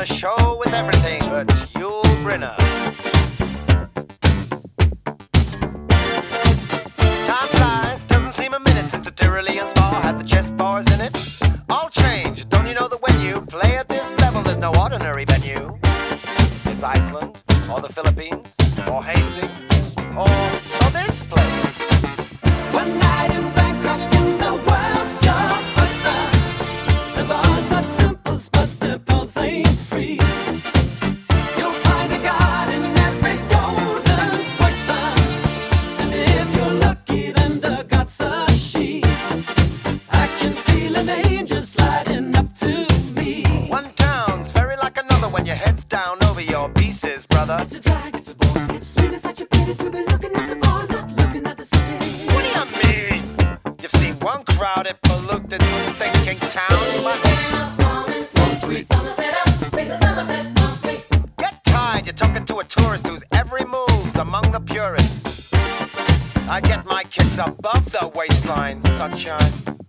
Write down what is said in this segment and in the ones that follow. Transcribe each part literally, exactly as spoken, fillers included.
a show with everything but Yul Brynner. Time flies, doesn't seem a minute since the Tyrolean Spa had the chess bars in it. All change, don't you know that when you play at this level, there's no ordinary venue? It's Iceland, or the Philippines, or Hastings, or, or this place. One night in Bangkok in the world's your oyster. The bars are temples, but the pearls ain't free. You'll find a god in every golden oyster, and if you're lucky, then the god's a she. I can feel an angel sliding up to me. One town's very like another when your head's down over your pieces, brother. It's a drag, it's a bore, it's really such a pity to be looking at the bar, not looking at the city. What do you mean? You've seen one crowded, polluted, thinking town, but get tired, you're talking to a tourist whose every move's among the purists. I get my kids above the waistline, sunshine.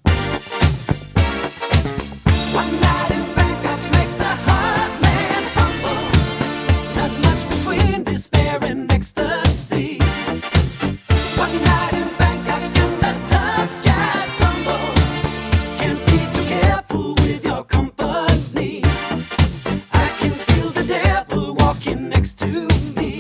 One night in Bangkok makes a hard man humble. Not much between despair and ecstasy. One night in Bangkok and the tough guys crumble. Can't be too careful with your company. I can feel the devil walking next to me.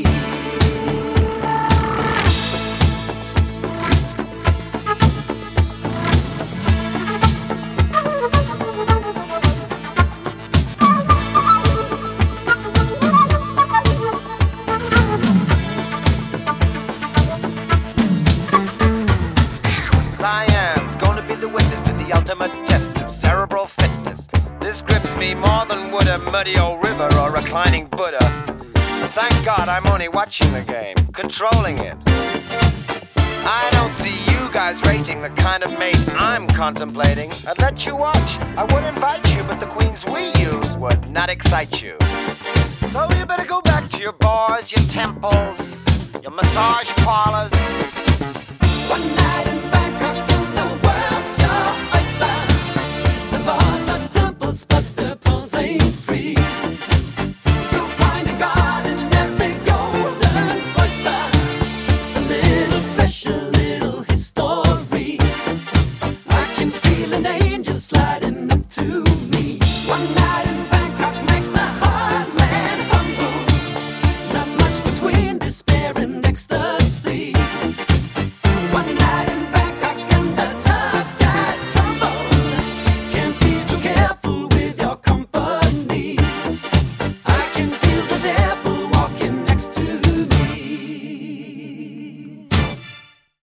Siam's gonna be the witness to the ultimate test of cerebral fitness. This grips me more than would a muddy old river or reclining Buddha. But thank God I'm only watching the game, controlling it. I don't see you guys rating the kind of mate I'm contemplating. I'd let you watch, I would invite you, but the queens we use would not excite you. So you better go back to your bars, your temples, your massage parlors. One night in Bangkok and the world's your oyster. The bars are temples, but the pearls ain't